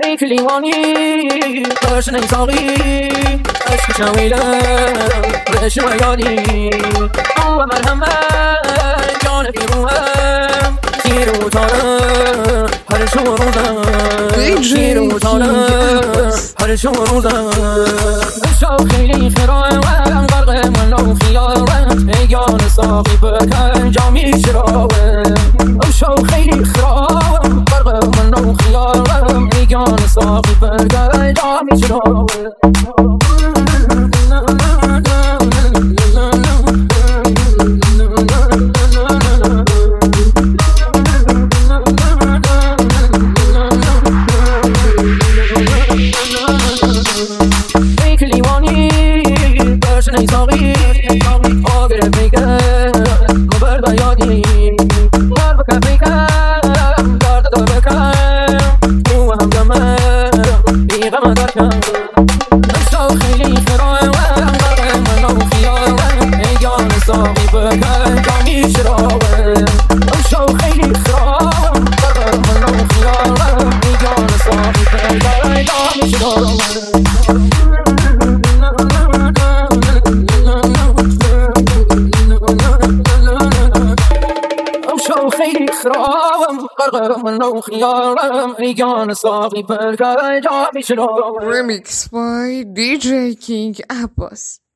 ای کلیوانی تشنه ساقی عشق شویلم رشم یادی او مرحمت جان پیروهم شیر و تارم هر شو روزم شیر و تارم هر شو روزم شو خیلی خیرم غرق من و خیارم ایگان ساقی بکن جامی شرابم شو خیلی خیرم غرق من و خیارم ایگان ساقی بکن جامی شرابم ساقی آگر بیکن مبر بیادی بر بکن بیکن دارد دار بکن او هم دمم بیغم درکن اشتاق خیلی خیرم غرق من و خیارم ایگان ساقی بکن جامی شرابم اشتاق خیلی خیرم غرق من و خیارم ایگان ساقی بکن جامی شرابم خیلی خرابم غرق من و خیارم ایگان ساقی بکن جامی شرابم Remix by DJ King Abbas.